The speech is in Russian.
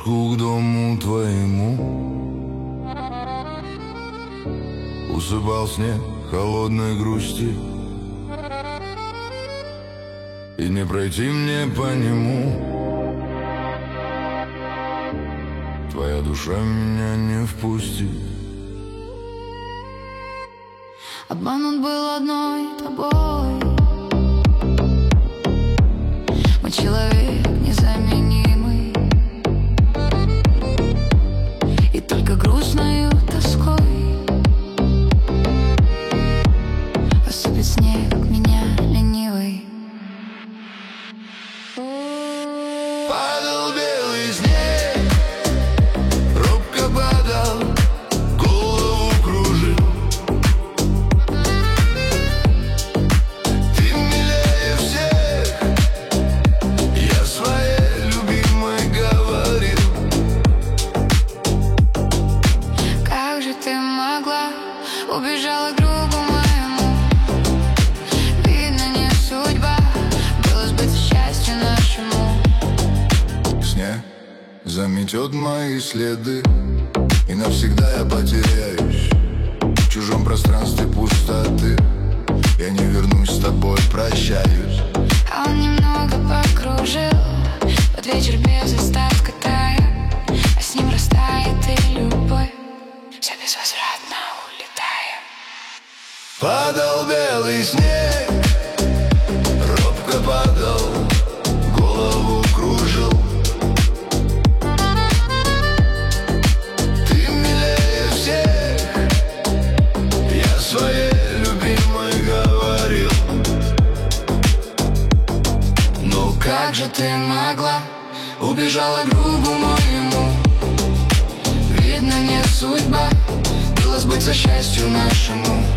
дорожку к дому твоему. Усыпал снег холодной грусти, и не пройти мне по нему. Твоя душа меня не впустит. Обманут был одной тобой. Мы человек незаменимый, и только грустною тоской осыпет снег меня ленивый. Падал белый снег, робко падал, голову кружил. Ты милее всех, я своей любимой говорил. Как же ты могла, убежала к другу моему. Видно, не судьба было сбыться счастью нашему. Снег заметет мои следы, и навсегда я потеряюсь в чужом пространстве пустоты. Я не вернусь с тобой, прощаюсь. А он немного покружил, под вечер без остатка тая, а с ним растает и любовь, все безвозвратно улетая. Падал белый снег, робко падал, голову кружил. Ты милее всех, я своей любимой говорил. Ну Как же ты могла, убежала к другу моему. Видно, не судьба было сбыться счастью нашему.